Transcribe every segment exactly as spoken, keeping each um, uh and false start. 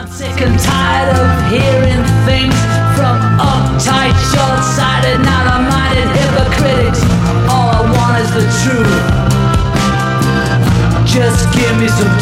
I'm sick and tired of hearing things from uptight, short-sighted, narrow-minded hypocrites. All I want is the truth. Just give me some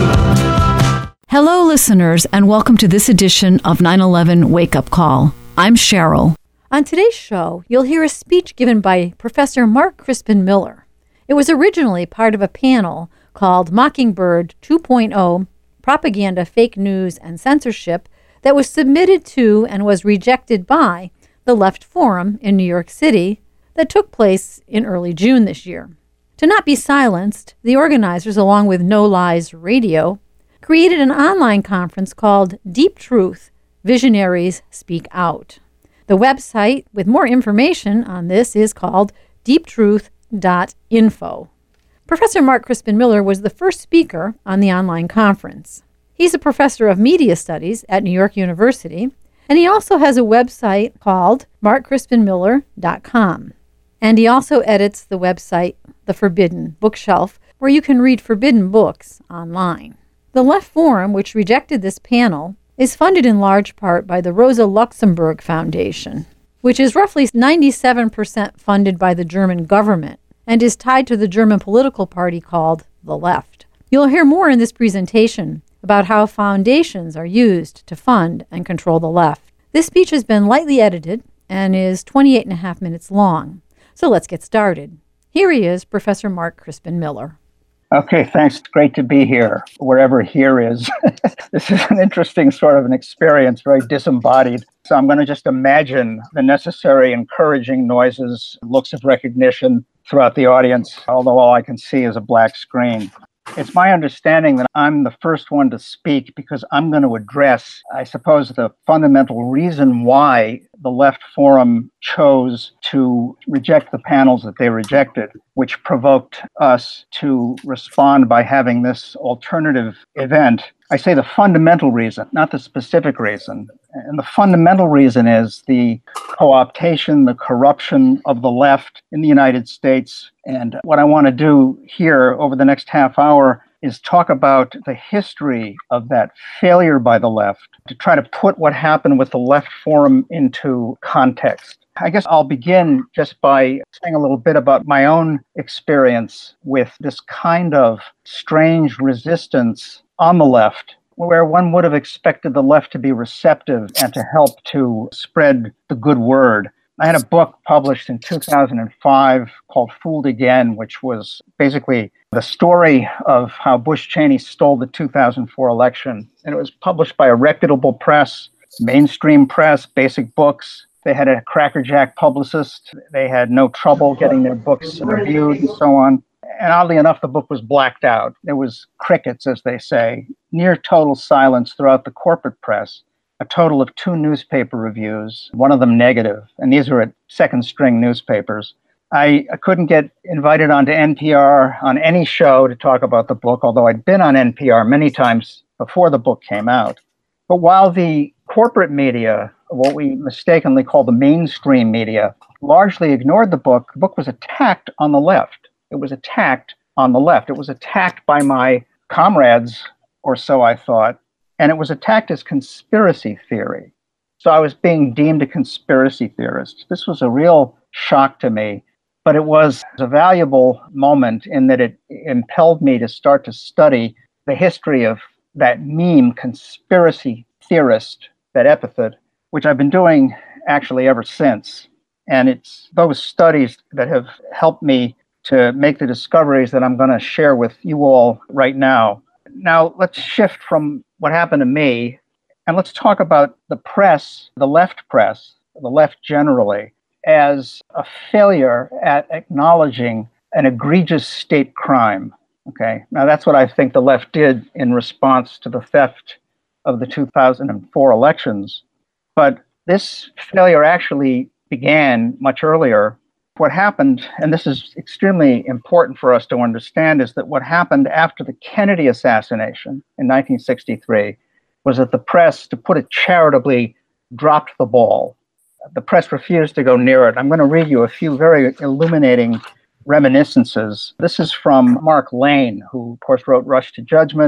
truth. Hello, listeners, and welcome to this edition of nine eleven Wake Up Call. I'm Cheryl. On today's show, you'll hear a speech given by Professor Mark Crispin Miller. It was originally part of a panel called Mockingbird two point oh, Propaganda, Fake News, and Censorship that was submitted to and was rejected by the Left Forum in New York City that took place in early June this year. To not be silenced, the organizers, along with No Lies Radio, created an online conference called Deep Truth, Visionaries Speak Out. The website with more information on this is called deep truth dot info. Professor Mark Crispin Miller was the first speaker on the online conference. He's a professor of media studies at New York University, and he also has a website called mark crispin miller dot com. And he also edits the website The Forbidden Bookshelf, where you can read forbidden books online. The Left Forum, which rejected this panel, is funded in large part by the Rosa Luxemburg Foundation, which is roughly ninety-seven percent funded by the German government and is tied to the German political party called the Left. You'll hear more in this presentation about how foundations are used to fund and control the left. This speech has been lightly edited and is twenty-eight and a half minutes long. So let's get started. Here he is, Professor Mark Crispin Miller. Okay, thanks. It's great to be here, wherever here is. This is an interesting sort of an experience, very disembodied. So I'm going to just imagine the necessary encouraging noises, looks of recognition throughout the audience, although all I can see is a black screen. It's my understanding that I'm the first one to speak because I'm going to address, I suppose, the fundamental reason why the Left Forum chose to reject the panels that they rejected, which provoked us to respond by having this alternative event. I say the fundamental reason, not the specific reason. And the fundamental reason is the co-optation, the corruption of the left in the United States. And what I want to do here over the next half hour is talk about the history of that failure by the left, to try to put what happened with the Left Forum into context. I guess I'll begin just by saying a little bit about my own experience with this kind of strange resistance on the left, where one would have expected the left to be receptive and to help to spread the good word. I had a book published in two thousand five called Fooled Again, which was basically the story of how Bush Cheney stole the two thousand four election. And it was published by a reputable press, mainstream press, Basic Books. They had a crackerjack publicist. They had no trouble getting their books reviewed and so on. And oddly enough, the book was blacked out. There was crickets, as they say, near total silence throughout the corporate press. A total of two newspaper reviews, one of them negative, and these are at second-string newspapers. I, I couldn't get invited onto N P R on any show to talk about the book, although I'd been on N P R many times before the book came out. But while the corporate media, what we mistakenly call the mainstream media, largely ignored the book, the book was attacked on the left. It was attacked on the left. It was attacked by my comrades, or so I thought, and it was attacked as conspiracy theory. So I was being deemed a conspiracy theorist. This was a real shock to me, but it was a valuable moment in that it impelled me to start to study the history of that meme, conspiracy theorist, that epithet, which I've been doing actually ever since. And it's those studies that have helped me to make the discoveries that I'm going to share with you all right now. Now, let's shift from what happened to me, and let's talk about the press, the left press, the left generally, as a failure at acknowledging an egregious state crime. Okay, now that's what I think the left did in response to the theft of the two thousand four elections. But this failure actually began much earlier. What happened, and this is extremely important for us to understand, is that what happened after the Kennedy assassination in nineteen sixty-three was that the press, to put it charitably, dropped the ball. The press refused to go near it. I'm going to read you a few very illuminating reminiscences. This is from Mark Lane, who, of course, wrote Rush to Judgment.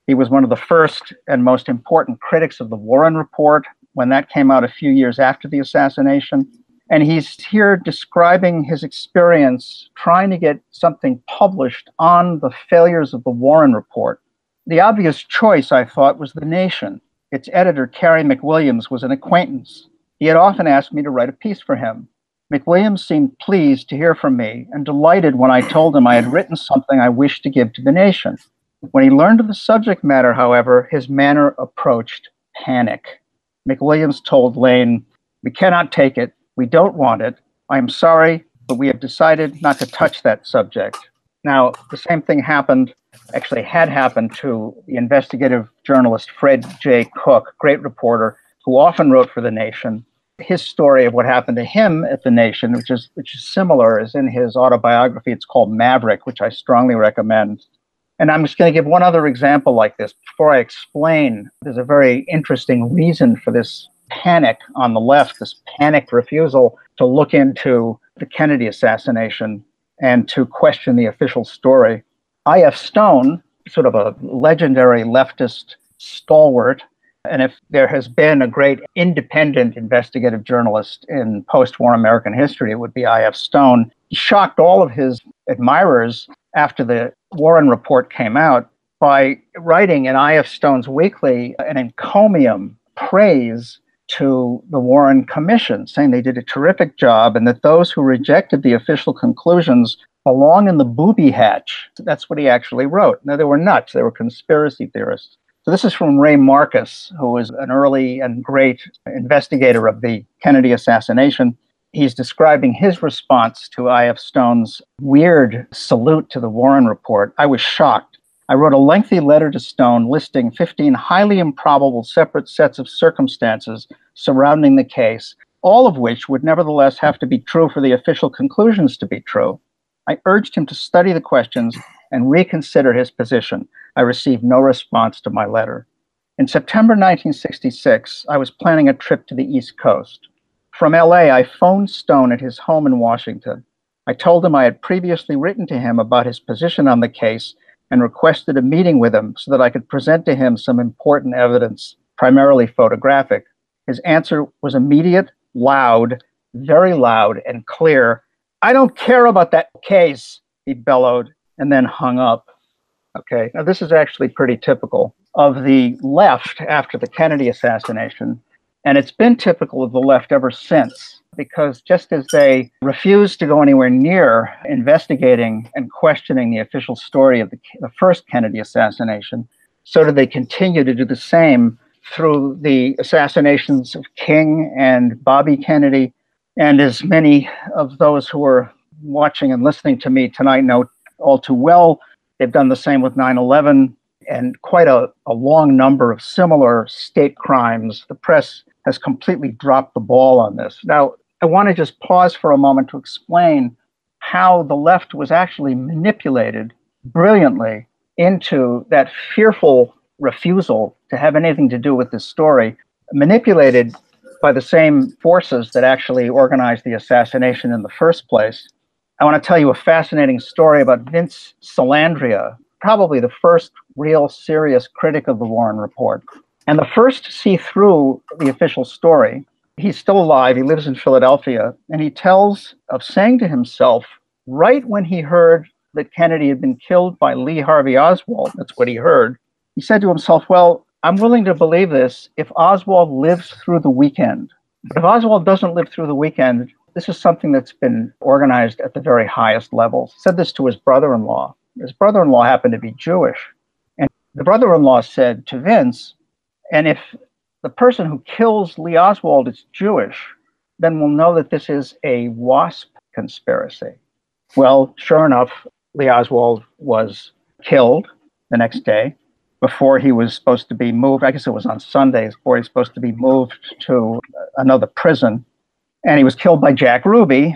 He was one of the first and most important critics of the Warren Report when that came out a few years after the assassination. And he's here describing his experience trying to get something published on the failures of the Warren Report. The obvious choice, I thought, was The Nation. Its editor, Cary McWilliams, was an acquaintance. He had often asked me to write a piece for him. McWilliams seemed pleased to hear from me and delighted when I told him I had written something I wished to give to The Nation. When he learned of the subject matter, however, his manner approached panic. McWilliams told Lane, "We cannot take it. We don't want it. I am sorry, but we have decided not to touch that subject." Now, the same thing happened, actually had happened to the investigative journalist Fred J. Cook, great reporter, who often wrote for The Nation. His story of what happened to him at The Nation, which is which is similar, is in his autobiography. It's called Maverick, which I strongly recommend. And I'm just going to give one other example like this before I explain. There's a very interesting reason for this panic on the left, this panicked refusal to look into the Kennedy assassination and to question the official story. I F Stone, sort of a legendary leftist stalwart, and if there has been a great independent investigative journalist in post-war American history, it would be I F Stone. He shocked all of his admirers after the Warren Report came out by writing in I F Stone's Weekly an encomium praise to the Warren Commission, saying they did a terrific job and that those who rejected the official conclusions belong in the booby hatch. That's what he actually wrote. Now, they were nuts. They were conspiracy theorists. So this is from Ray Marcus, who was an early and great investigator of the Kennedy assassination. He's describing his response to I F Stone's weird salute to the Warren Report. "I was shocked. I wrote a lengthy letter to Stone listing fifteen highly improbable separate sets of circumstances surrounding the case, all of which would nevertheless have to be true for the official conclusions to be true. I urged him to study the questions and reconsider his position. I received no response to my letter." In September nineteen sixty-six, I was planning a trip to the East Coast. From L A, I phoned Stone at his home in Washington. I told him I had previously written to him about his position on the case and requested a meeting with him so that I could present to him some important evidence, primarily photographic. His answer was immediate, loud, very loud and clear. "I don't care about that case," he bellowed, and then hung up. Okay, now this is actually pretty typical of the left after the Kennedy assassination. And it's been typical of the left ever since, because just as they refused to go anywhere near investigating and questioning the official story of the, the first Kennedy assassination, so did they continue to do the same through the assassinations of King and Bobby Kennedy. And as many of those who are watching and listening to me tonight know all too well, they've done the same with nine eleven and quite a, a long number of similar state crimes. The press has completely dropped the ball on this. Now, I want to just pause for a moment to explain how the left was actually manipulated brilliantly into that fearful refusal to have anything to do with this story, manipulated by the same forces that actually organized the assassination in the first place. I want to tell you a fascinating story about Vince Salandria, probably the first real serious critic of the Warren Report. And the first to see through the official story. He's still alive. He lives in Philadelphia. And he tells of saying to himself, right when he heard that Kennedy had been killed by Lee Harvey Oswald, that's what he heard, he said to himself, well, I'm willing to believe this if Oswald lives through the weekend. But if Oswald doesn't live through the weekend, this is something that's been organized at the very highest levels. He said this to his brother-in-law. His brother-in-law happened to be Jewish. And the brother-in-law said to Vince, and if the person who kills Lee Oswald is Jewish, then we'll know that this is a WASP conspiracy. Well, sure enough, Lee Oswald was killed the next day before he was supposed to be moved. I guess it was on Sundays before he was supposed to be moved to another prison. And he was killed by Jack Ruby,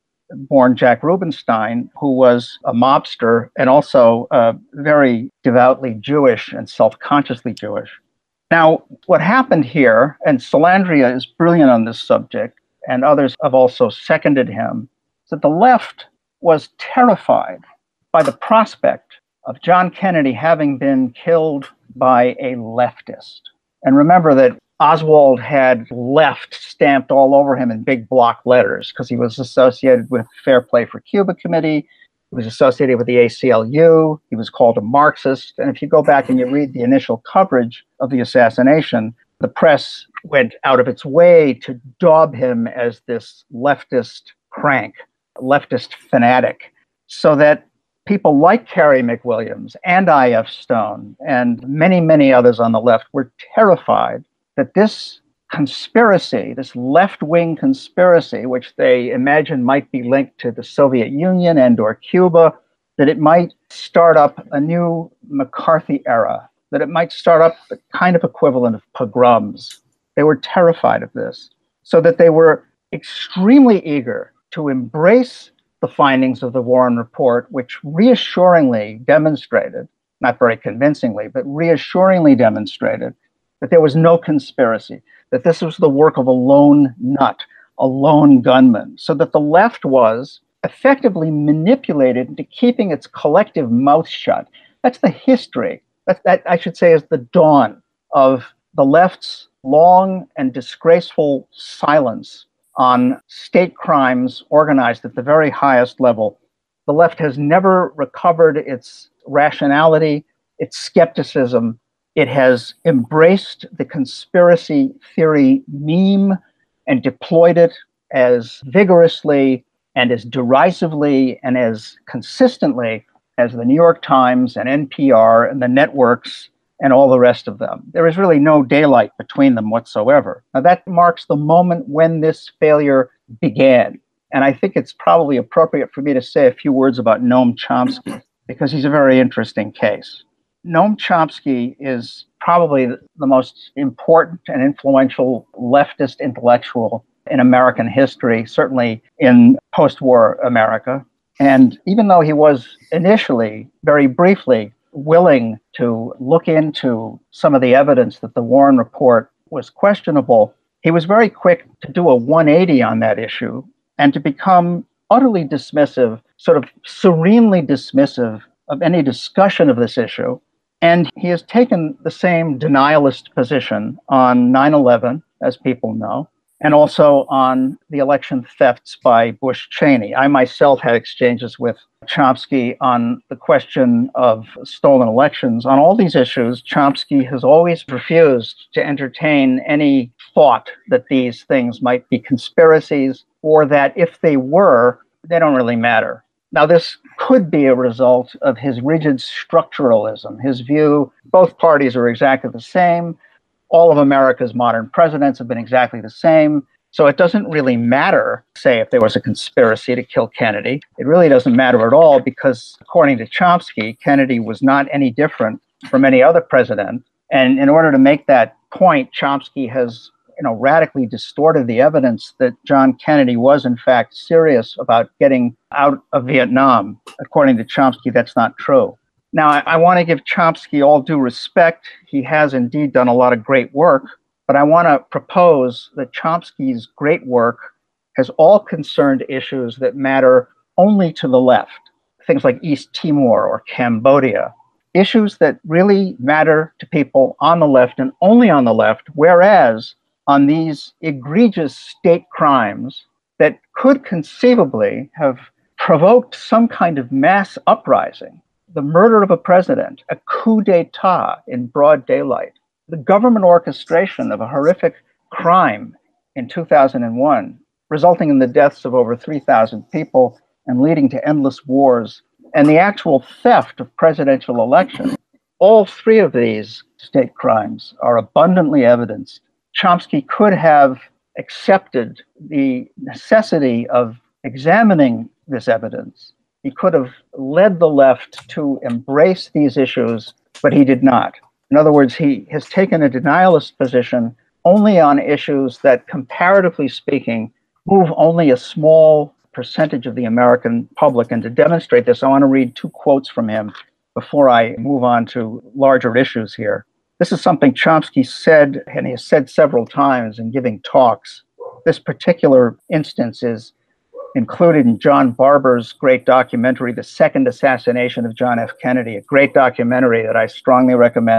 born Jack Rubenstein, who was a mobster and also uh, very devoutly Jewish and self-consciously Jewish. Now, what happened here, and Salandria is brilliant on this subject, and others have also seconded him, is that the left was terrified by the prospect of John Kennedy having been killed by a leftist. And remember that Oswald had left stamped all over him in big block letters because he was associated with Fair Play for Cuba Committee. He was associated with the A C L U. He was called a Marxist. And if you go back and you read the initial coverage of the assassination, the press went out of its way to daub him as this leftist crank, leftist fanatic, so that people like Carey McWilliams and I F Stone and many, many others on the left were terrified that this conspiracy, this left-wing conspiracy, which they imagine might be linked to the Soviet Union and or Cuba, that it might start up a new McCarthy era, that it might start up the kind of equivalent of pogroms. They were terrified of this, so that they were extremely eager to embrace the findings of the Warren Report, which reassuringly demonstrated, not very convincingly, but reassuringly demonstrated that there was no conspiracy, that this was the work of a lone nut, a lone gunman, so that the left was effectively manipulated into keeping its collective mouth shut. That's the history. That, that I should say is the dawn of the left's long and disgraceful silence on state crimes organized at the very highest level. The left has never recovered its rationality, its skepticism. It has embraced the conspiracy theory meme and deployed it as vigorously and as derisively and as consistently as the New York Times and N P R and the networks and all the rest of them. There is really no daylight between them whatsoever. Now, that marks the moment when this failure began. And I think it's probably appropriate for me to say a few words about Noam Chomsky, because he's a very interesting case. Noam Chomsky is probably the most important and influential leftist intellectual in American history, certainly in post-war America. And even though he was initially, very briefly, willing to look into some of the evidence that the Warren Report was questionable, he was very quick to do a one eighty on that issue and to become utterly dismissive, sort of serenely dismissive of any discussion of this issue. And he has taken the same denialist position on nine eleven, as people know, and also on the election thefts by Bush Cheney. I myself had exchanges with Chomsky on the question of stolen elections. On all these issues, Chomsky has always refused to entertain any thought that these things might be conspiracies, or that if they were, they don't really matter. Now, this could be a result of his rigid structuralism, his view both parties are exactly the same. All of America's modern presidents have been exactly the same. So it doesn't really matter, say, if there was a conspiracy to kill Kennedy. It really doesn't matter at all because, according to Chomsky, Kennedy was not any different from any other president. And in order to make that point, Chomsky has, you know, radically distorted the evidence that John Kennedy was, in fact, serious about getting out of Vietnam. According to Chomsky, that's not true. Now, I, I want to give Chomsky all due respect. He has indeed done a lot of great work, but I want to propose that Chomsky's great work has all concerned issues that matter only to the left, things like East Timor or Cambodia, issues that really matter to people on the left and only on the left, whereas on these egregious state crimes that could conceivably have provoked some kind of mass uprising, the murder of a president, a coup d'etat in broad daylight, the government orchestration of a horrific crime in two thousand one, resulting in the deaths of over three thousand people and leading to endless wars, and the actual theft of presidential elections. All three of these state crimes are abundantly evidenced. Chomsky could have accepted the necessity of examining this evidence. He could have led the left to embrace these issues, but he did not. In other words, he has taken a denialist position only on issues that, comparatively speaking, move only a small percentage of the American public. And to demonstrate this, I want to read two quotes from him before I move on to larger issues here. This is something Chomsky said, and he has said several times in giving talks. This particular instance is included in John Barber's great documentary, The Second Assassination of John F. Kennedy, a great documentary that I strongly recommend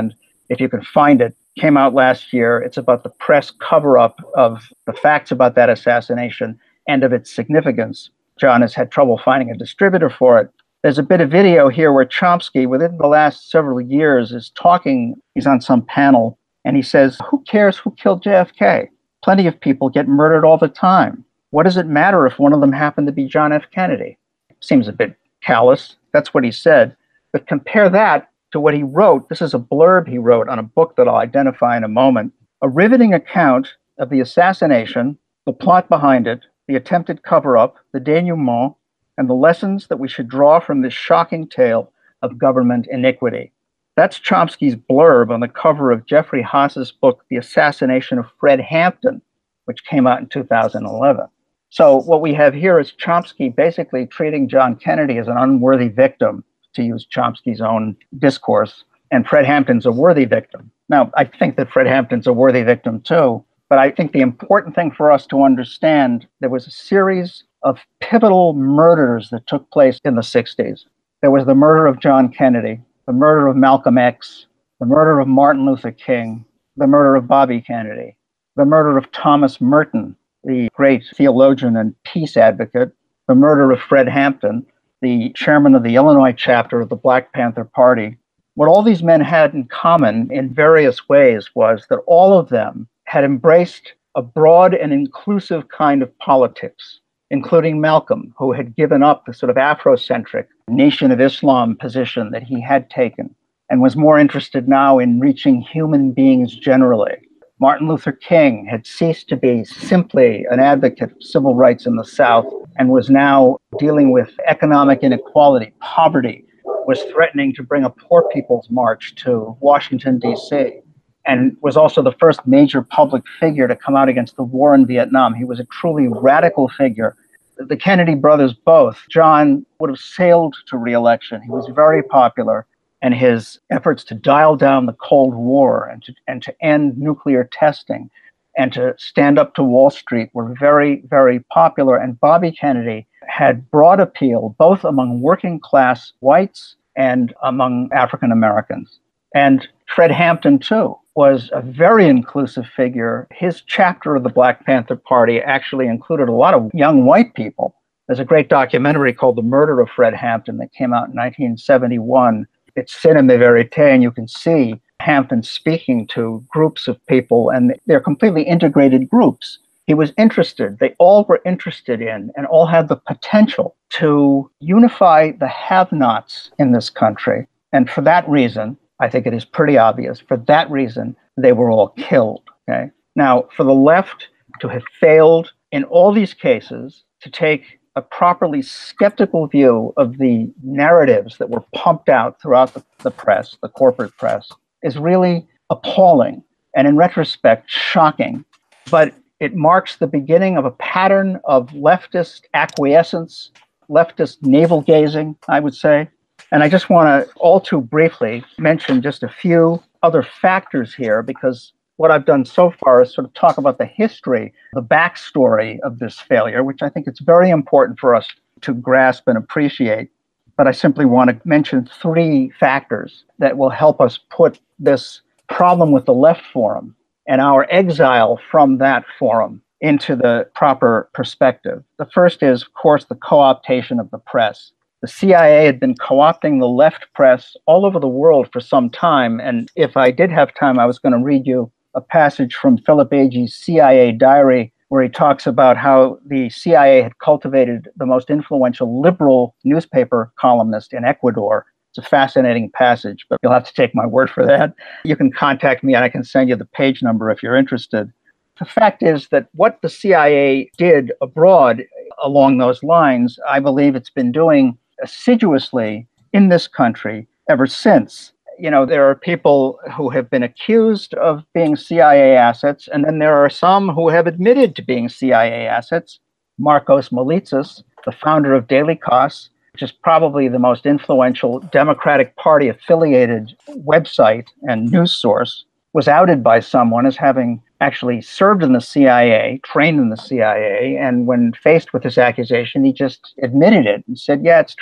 if you can find it, came out last year. It's about the press cover-up of the facts about that assassination and of its significance. John has had trouble finding a distributor for it. There's a bit of video here where Chomsky, within the last several years, is talking. He's on some panel, and he says, who cares who killed J F K? Plenty of people get murdered all the time. What does it matter if one of them happened to be John F. Kennedy? Seems a bit callous. That's what he said. But compare that to what he wrote. This is a blurb he wrote on a book that I'll identify in a moment. A riveting account of the assassination, the plot behind it, the attempted cover-up, the denouement, and the lessons that we should draw from this shocking tale of government iniquity. That's Chomsky's blurb on the cover of Jeffrey Haas's book, The Assassination of Fred Hampton, which came out in two thousand eleven. So what we have here is Chomsky basically treating John Kennedy as an unworthy victim, to use Chomsky's own discourse, and Fred Hampton's a worthy victim. Now, I think that Fred Hampton's a worthy victim too, but I think the important thing for us to understand, there was a series of pivotal murders that took place in the sixties. There was the murder of John Kennedy, the murder of Malcolm X, the murder of Martin Luther King, the murder of Bobby Kennedy, the murder of Thomas Merton, the great theologian and peace advocate, the murder of Fred Hampton, the chairman of the Illinois chapter of the Black Panther Party. What all these men had in common in various ways was that all of them had embraced a broad and inclusive kind of politics, including Malcolm, who had given up the sort of Afrocentric Nation of Islam position that he had taken and was more interested now in reaching human beings generally. Martin Luther King had ceased to be simply an advocate of civil rights in the South and was now dealing with economic inequality. Poverty was threatening to bring a poor people's march to Washington, D C, and was also the first major public figure to come out against the war in Vietnam. He was a truly radical figure. The Kennedy brothers both, John would have sailed to re-election. He was very popular, and his efforts to dial down the Cold War and to, and to end nuclear testing and to stand up to Wall Street were very, very popular. And Bobby Kennedy had broad appeal, both among working class whites and among African Americans. And Fred Hampton, too, was a very inclusive figure. His chapter of the Black Panther Party actually included a lot of young white people. There's a great documentary called The Murder of Fred Hampton that came out in nineteen seventy-one. It's cinema verite, and you can see Hampton speaking to groups of people, and they're completely integrated groups. He was interested, they all were interested in, and all had the potential to unify the have-nots in this country. And for that reason, I think it is pretty obvious, for that reason, they were all killed. Okay. Now, for the left to have failed in all these cases to take a properly skeptical view of the narratives that were pumped out throughout the, the press, the corporate press, is really appalling and, in retrospect, shocking. But it marks the beginning of a pattern of leftist acquiescence, leftist navel-gazing, I would say. And I just want to all too briefly mention just a few other factors here, because what I've done so far is sort of talk about the history, the backstory of this failure, which I think it's very important for us to grasp and appreciate. But I simply want to mention three factors that will help us put this problem with the left forum and our exile from that forum into the proper perspective. The first is, of course, the co-optation of the press. The C I A had been co-opting the left press all over the world for some time. And if I did have time, I was going to read you a passage from Philip Agee's C I A diary, where he talks about how the C I A had cultivated the most influential liberal newspaper columnist in Ecuador. It's a fascinating passage, but you'll have to take my word for that. You can contact me and I can send you the page number if you're interested. The fact is that what the C I A did abroad along those lines, I believe it's been doing assiduously in this country ever since. You know, there are people who have been accused of being C I A assets, and then there are some who have admitted to being C I A assets. Markos Moulitsas, the founder of Daily Kos, which is probably the most influential Democratic Party affiliated website and news source, was outed by someone as having actually served in the C I A, trained in the C I A, and when faced with this accusation, he just admitted it and said, yeah, it's true.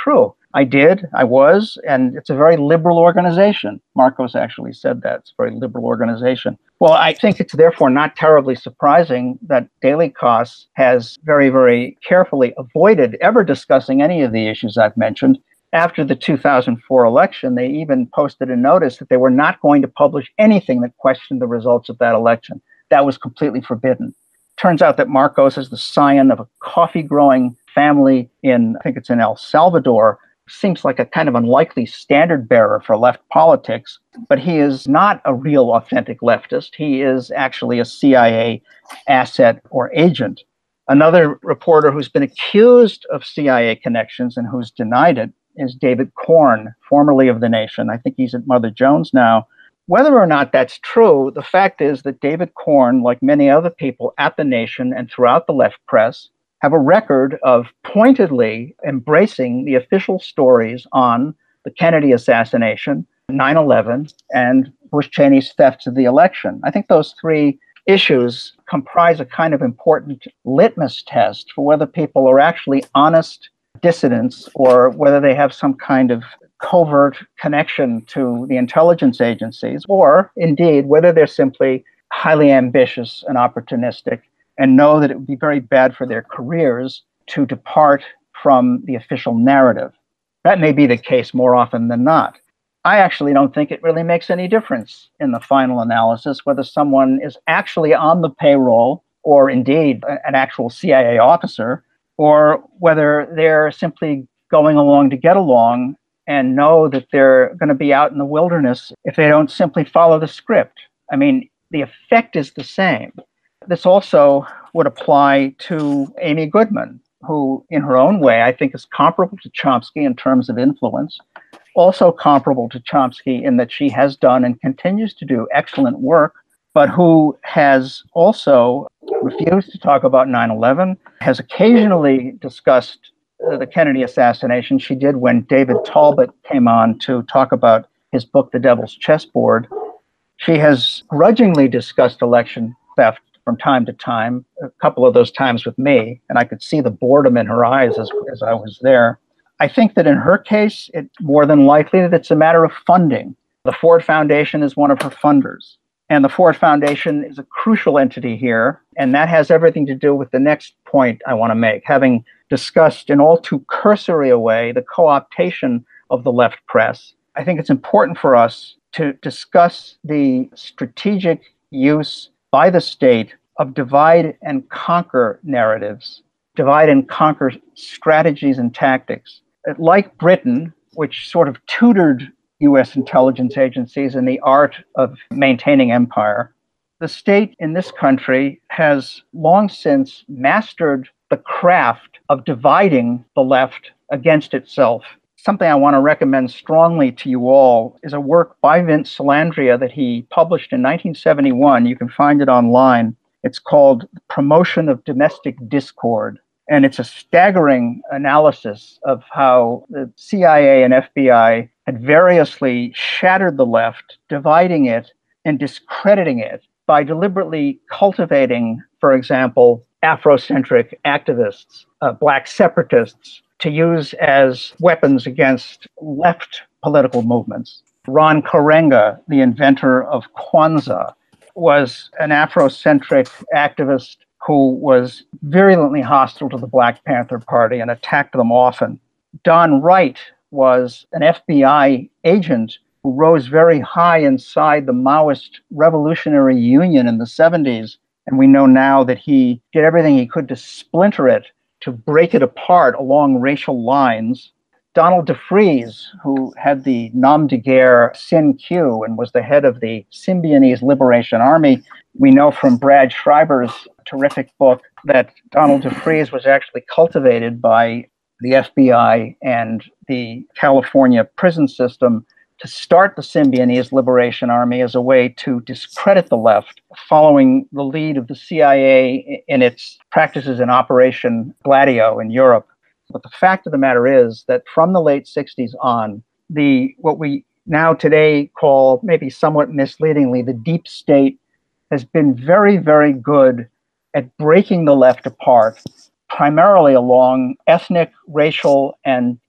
I did, I was, and it's a very liberal organization. Marcos actually said that. It's a very liberal organization. Well, I think it's therefore not terribly surprising that Daily Kos has very, very carefully avoided ever discussing any of the issues I've mentioned. After the two thousand four election, they even posted a notice that they were not going to publish anything that questioned the results of that election. That was completely forbidden. Turns out that Marcos is the scion of a coffee-growing family in, I think it's in El Salvador. Seems like a kind of unlikely standard bearer for left politics, but he is not a real authentic leftist. He is actually a C I A asset or agent. Another reporter who's been accused of C I A connections and who's denied it is David Corn, formerly of The Nation. I think he's at Mother Jones now. Whether or not that's true, the fact is that David Corn, like many other people at The Nation and throughout the left press, have a record of pointedly embracing the official stories on the Kennedy assassination, nine eleven, and Bush Cheney's thefts of the election. I think those three issues comprise a kind of important litmus test for whether people are actually honest dissidents or whether they have some kind of covert connection to the intelligence agencies, or indeed whether they're simply highly ambitious and opportunistic and know that it would be very bad for their careers to depart from the official narrative. That may be the case more often than not. I actually don't think it really makes any difference in the final analysis whether someone is actually on the payroll or indeed an actual C I A officer, or whether they're simply going along to get along and know that they're going to be out in the wilderness if they don't simply follow the script. I mean, the effect is the same. This also would apply to Amy Goodman, who in her own way, I think is comparable to Chomsky in terms of influence, also comparable to Chomsky in that she has done and continues to do excellent work, but who has also refused to talk about nine eleven, has occasionally discussed uh, the Kennedy assassination. She did when David Talbot came on to talk about his book, The Devil's Chessboard. She has grudgingly discussed election theft from time to time, a couple of those times with me, and I could see the boredom in her eyes as, as I was there. I think that in her case, it's more than likely that it's a matter of funding. The Ford Foundation is one of her funders, and the Ford Foundation is a crucial entity here, and that has everything to do with the next point I want to make, having discussed in all too cursory a way the co-optation of the left press. I think it's important for us to discuss the strategic use by the state of divide and conquer narratives, divide and conquer strategies and tactics. Like Britain, which sort of tutored U S intelligence agencies in the art of maintaining empire, the state in this country has long since mastered the craft of dividing the left against itself. Something I want to recommend strongly to you all is a work by Vince Salandria that he published in nineteen seventy-one. You can find it online. It's called Promotion of Domestic Discord. And it's a staggering analysis of how the C I A and F B I had variously shattered the left, dividing it and discrediting it by deliberately cultivating, for example, Afrocentric activists, uh, Black separatists, to use as weapons against left political movements. Ron Karenga, the inventor of Kwanzaa, was an Afrocentric activist who was virulently hostile to the Black Panther Party and attacked them often. Don Wright was an F B I agent who rose very high inside the Maoist Revolutionary Union in the seventies, and we know now that he did everything he could to splinter it, to break it apart along racial lines. Donald DeFreeze, who had the nom de guerre Sin Q and was the head of the Symbionese Liberation Army, we know from Brad Schreiber's terrific book that Donald DeFreeze was actually cultivated by the F B I and the California prison system to start the Symbionese Liberation Army as a way to discredit the left, following the lead of the C I A in its practices in Operation Gladio in Europe. But the fact of the matter is that from the late sixties on, the what we now today call, maybe somewhat misleadingly, the deep state has been very, very good at breaking the left apart, primarily along ethnic, racial, and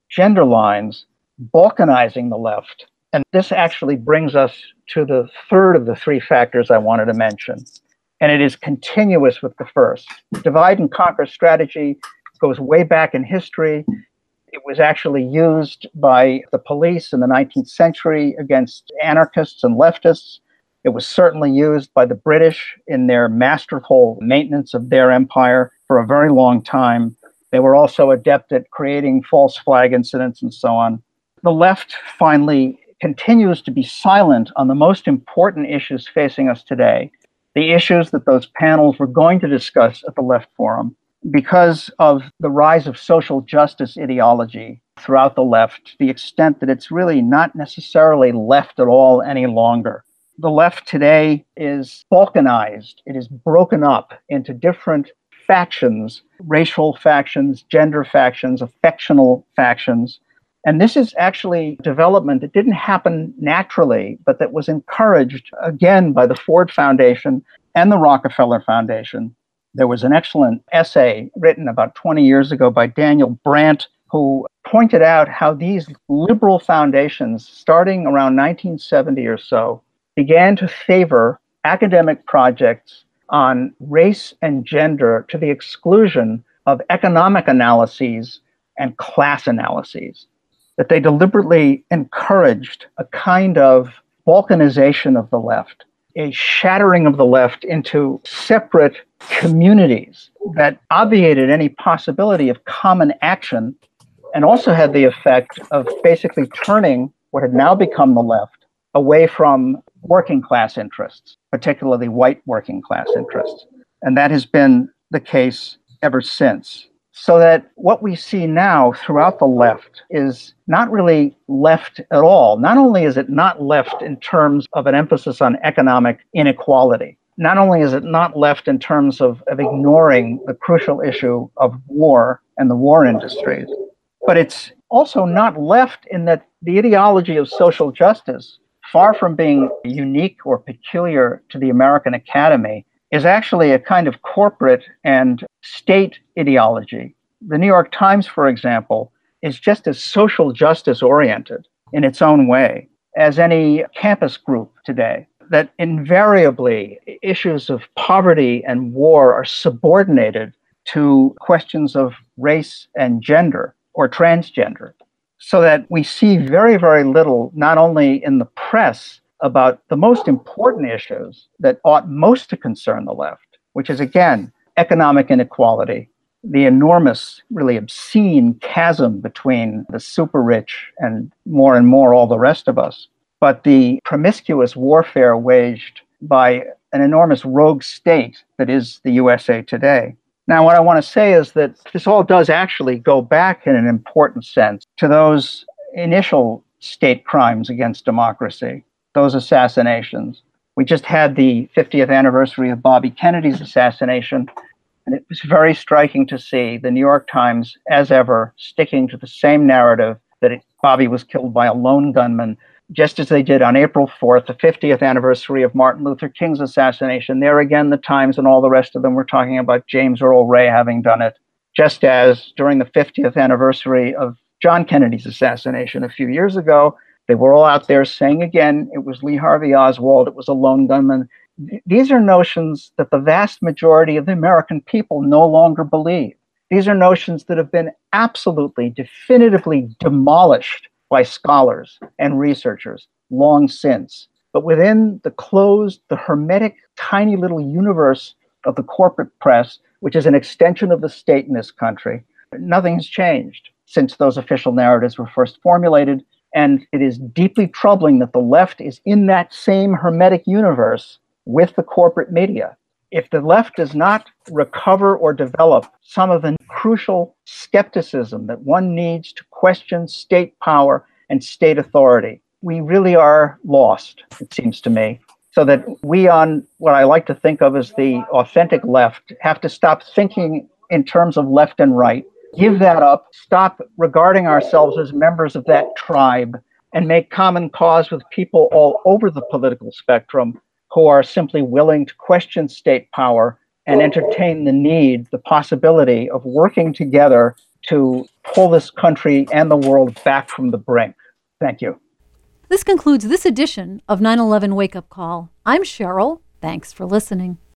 gender lines, balkanizing the left. And this actually brings us to the third of the three factors I wanted to mention. And it is continuous with the first. Divide and conquer strategy goes way back in history. It was actually used by the police in the nineteenth century against anarchists and leftists. It was certainly used by the British in their masterful maintenance of their empire for a very long time. They were also adept at creating false flag incidents and so on. The left finally continues to be silent on the most important issues facing us today, the issues that those panels were going to discuss at the Left Forum. Because of the rise of social justice ideology throughout the left, to the extent that it's really not necessarily left at all any longer. The left today is balkanized. It is broken up into different factions, racial factions, gender factions, affectional factions. And this is actually development that didn't happen naturally, but that was encouraged, again, by the Ford Foundation and the Rockefeller Foundation. There was an excellent essay written about twenty years ago by Daniel Brandt, who pointed out how these liberal foundations, starting around nineteen seventy or so, began to favor academic projects on race and gender to the exclusion of economic analyses and class analyses. That they deliberately encouraged a kind of balkanization of the left, a shattering of the left into separate communities that obviated any possibility of common action, and also had the effect of basically turning what had now become the left away from working class interests, particularly white working class interests. And that has been the case ever since. So that what we see now throughout the left is not really left at all. Not only is it not left in terms of an emphasis on economic inequality, not only is it not left in terms of, of ignoring the crucial issue of war and the war industries, but it's also not left in that the ideology of social justice, far from being unique or peculiar to the American Academy, is actually a kind of corporate and state ideology. The New York Times, for example, is just as social justice oriented in its own way as any campus group today, that invariably issues of poverty and war are subordinated to questions of race and gender or transgender, so that we see very, very little, not only in the press, about the most important issues that ought most to concern the left, which is, again, economic inequality, the enormous, really obscene chasm between the super rich and more and more all the rest of us, but the promiscuous warfare waged by an enormous rogue state that is the U S A today. Now, what I want to say is that this all does actually go back in an important sense to those initial state crimes against democracy, those assassinations. We just had the fiftieth anniversary of Bobby Kennedy's assassination, and it was very striking to see the New York Times, as ever, sticking to the same narrative that it, Bobby was killed by a lone gunman, just as they did on April fourth, the fiftieth anniversary of Martin Luther King's assassination. There again, the Times and all the rest of them were talking about James Earl Ray having done it, just as during the fiftieth anniversary of John Kennedy's assassination a few years ago, they were all out there saying again, it was Lee Harvey Oswald, it was a lone gunman. These are notions that the vast majority of the American people no longer believe. These are notions that have been absolutely, definitively demolished by scholars and researchers long since. But within the closed, the hermetic, tiny little universe of the corporate press, which is an extension of the state in this country, nothing has changed since those official narratives were first formulated. And it is deeply troubling that the left is in that same hermetic universe with the corporate media. If the left does not recover or develop some of the crucial skepticism that one needs to question state power and state authority, we really are lost, it seems to me. So that we on what I like to think of as the authentic left have to stop thinking in terms of left and right, give that up, stop regarding ourselves as members of that tribe, and make common cause with people all over the political spectrum who are simply willing to question state power and entertain the need, the possibility of working together to pull this country and the world back from the brink. Thank you. This concludes this edition of nine eleven Wake Up Call. I'm Cheryl. Thanks for listening.